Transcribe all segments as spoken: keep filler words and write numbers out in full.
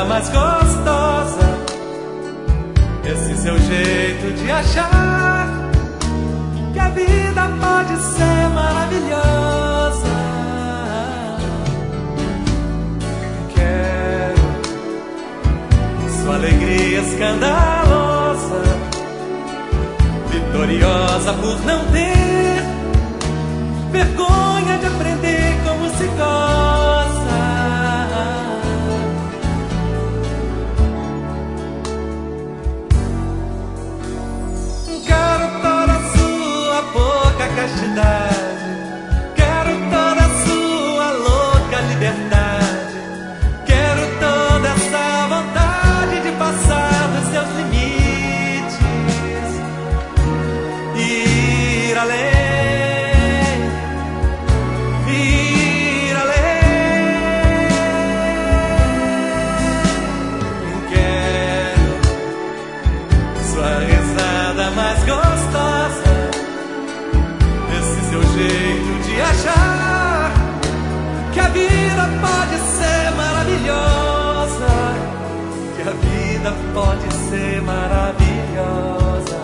mais gostosa, esse seu jeito de achar que a vida pode ser maravilhosa. Quero sua alegria escandalosa, vitoriosa por não ter vergonha de aprender como se goza. Quero toda a sua pouca castidade, quero toda a sua louca liberdade, quero toda essa vontade de passar dos seus limites e ir além. Mais gostosa, esse seu jeito de achar que a vida pode ser maravilhosa, que a vida pode ser maravilhosa.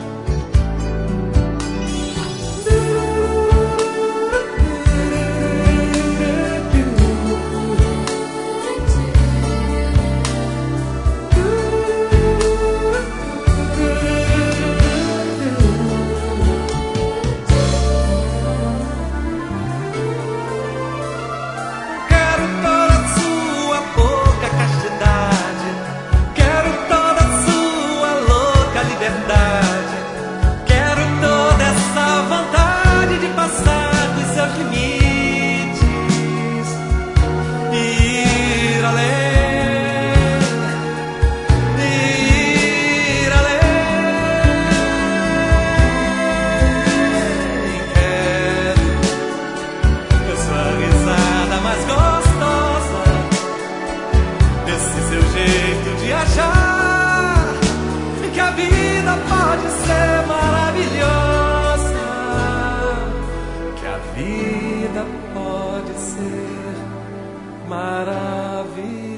Que a vida pode ser maravilhosa, que a vida pode ser maravilhosa.